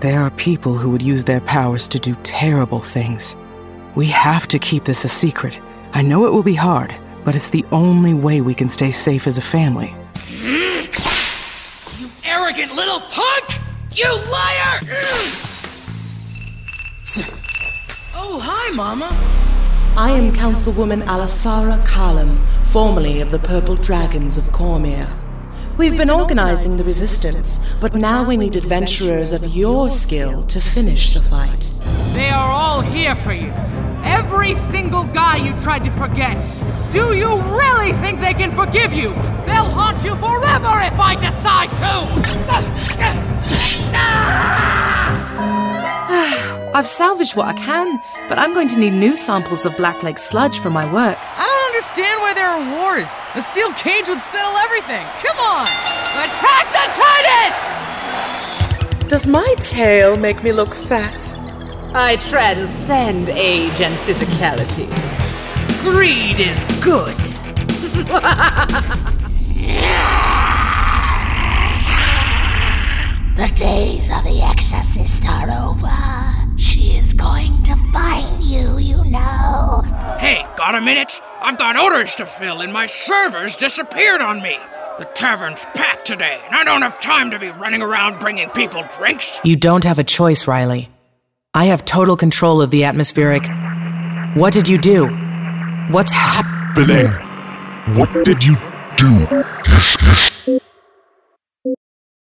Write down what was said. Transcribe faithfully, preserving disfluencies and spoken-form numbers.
There are people who would use their powers to do terrible things. We have to keep this a secret. I know it will be hard, but it's the only way we can stay safe as a family. You arrogant little punk! You liar! Oh, hi, Mama. I am Councilwoman Alasara Kalam, formerly of the Purple Dragons of Cormyr. We've been organizing the resistance, but now we need adventurers of your skill to finish the fight. They are all here for you. Every single guy you tried to forget. Do you really think they can forgive you? They'll haunt you forever if I decide to! I've salvaged what I can, but I'm going to need new samples of Black Lake sludge for my work. I don't understand why there are wars. The steel cage would settle everything. Come on! Attack the Titan! Does my tail make me look fat? I transcend age and physicality. Greed is good. The days of the Exorcist are over. She is going to find you, you know. Hey, got a minute? I've got orders to fill and my servers disappeared on me. The tavern's packed today and I don't have time to be running around bringing people drinks. You don't have a choice, Riley. I have total control of the atmospheric. What did you do? What's happening? What did you do?